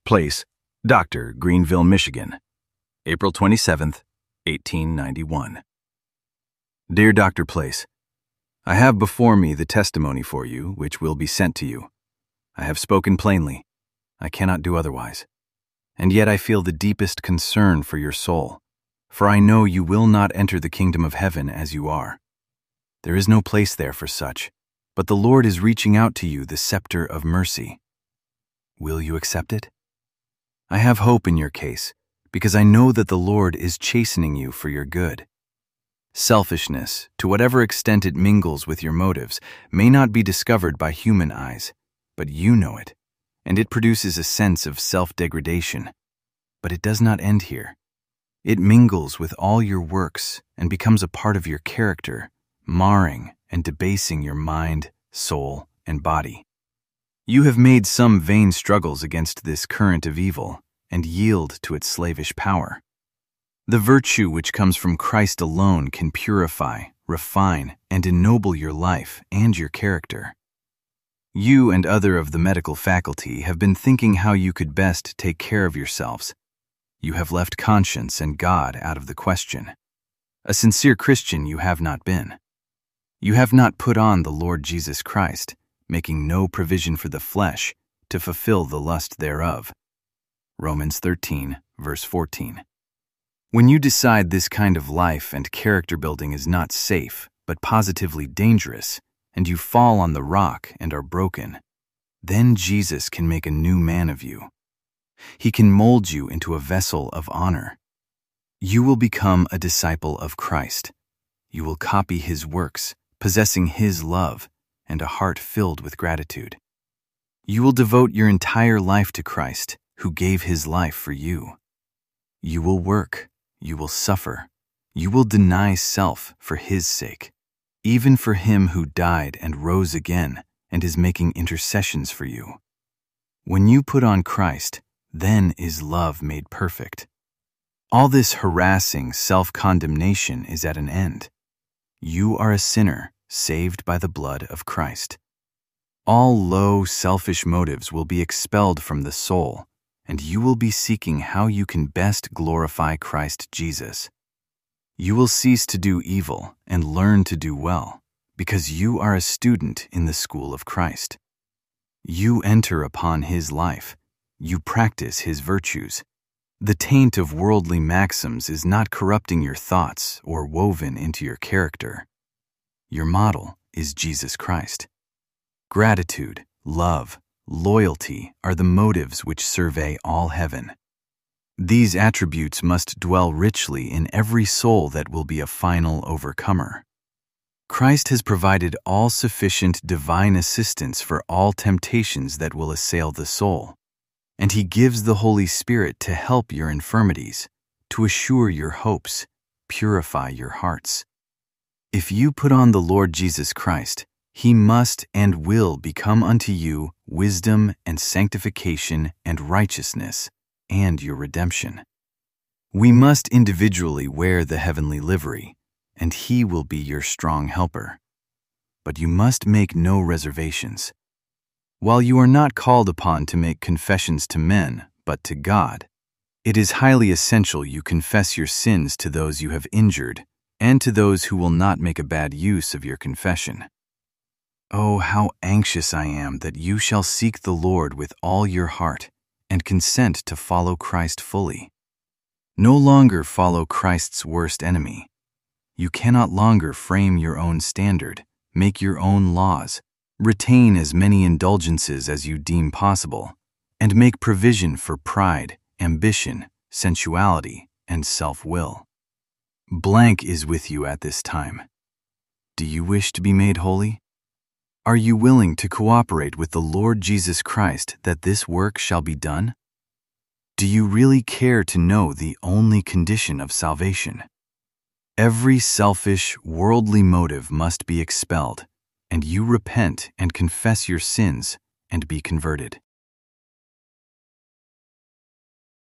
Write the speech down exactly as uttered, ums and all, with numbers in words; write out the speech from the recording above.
Place, Doctor Greenville, Michigan, April twenty-seventh, eighteen ninety-one. Dear Doctor Place, I have before me the testimony for you, which will be sent to you. I have spoken plainly. I cannot do otherwise. And yet I feel the deepest concern for your soul, for I know you will not enter the kingdom of heaven as you are. There is no place there for such, but the Lord is reaching out to you the scepter of mercy. Will you accept it? I have hope in your case, because I know that the Lord is chastening you for your good. Selfishness, to whatever extent it mingles with your motives, may not be discovered by human eyes, but you know it, and it produces a sense of self-degradation. But it does not end here. It mingles with all your works and becomes a part of your character, marring and debasing your mind, soul, and body. You have made some vain struggles against this current of evil and yield to its slavish power. The virtue which comes from Christ alone can purify, refine, and ennoble your life and your character. You and other of the medical faculty have been thinking how you could best take care of yourselves. You have left conscience and God out of the question. A sincere Christian you have not been. You have not put on the Lord Jesus Christ, making no provision for the flesh to fulfill the lust thereof. Romans thirteen, verse fourteen. When you decide this kind of life and character building is not safe, but positively dangerous, and you fall on the rock and are broken, then Jesus can make a new man of you. He can mold you into a vessel of honor. You will become a disciple of Christ. You will copy his works, possessing his love and a heart filled with gratitude. You will devote your entire life to Christ, who gave his life for you. You will work. You will suffer. You will deny self for his sake, even for him who died and rose again and is making intercessions for you. When you put on Christ, then is love made perfect. All this harassing self-condemnation is at an end. You are a sinner saved by the blood of Christ. All low, selfish motives will be expelled from the soul, and you will be seeking how you can best glorify Christ Jesus. You will cease to do evil and learn to do well, because you are a student in the school of Christ. You enter upon his life. You practice his virtues. The taint of worldly maxims is not corrupting your thoughts or woven into your character. Your model is Jesus Christ. Gratitude, love, loyalty are the motives which survey all heaven. These attributes must dwell richly in every soul that will be a final overcomer. Christ has provided all-sufficient divine assistance for all temptations that will assail the soul, and he gives the Holy Spirit to help your infirmities, to assure your hopes, purify your hearts. If you put on the Lord Jesus Christ, he must and will become unto you wisdom and sanctification and righteousness and your redemption. We must individually wear the heavenly livery, and he will be your strong helper. But you must make no reservations. While you are not called upon to make confessions to men, but to God, it is highly essential you confess your sins to those you have injured and to those who will not make a bad use of your confession. Oh, how anxious I am that you shall seek the Lord with all your heart and consent to follow Christ fully. No longer follow Christ's worst enemy. You cannot longer frame your own standard, make your own laws, retain as many indulgences as you deem possible, and make provision for pride, ambition, sensuality, and self-will. Blank is with you at this time. Do you wish to be made holy? Are you willing to cooperate with the Lord Jesus Christ that this work shall be done? Do you really care to know the only condition of salvation? Every selfish, worldly motive must be expelled, and you repent and confess your sins and be converted.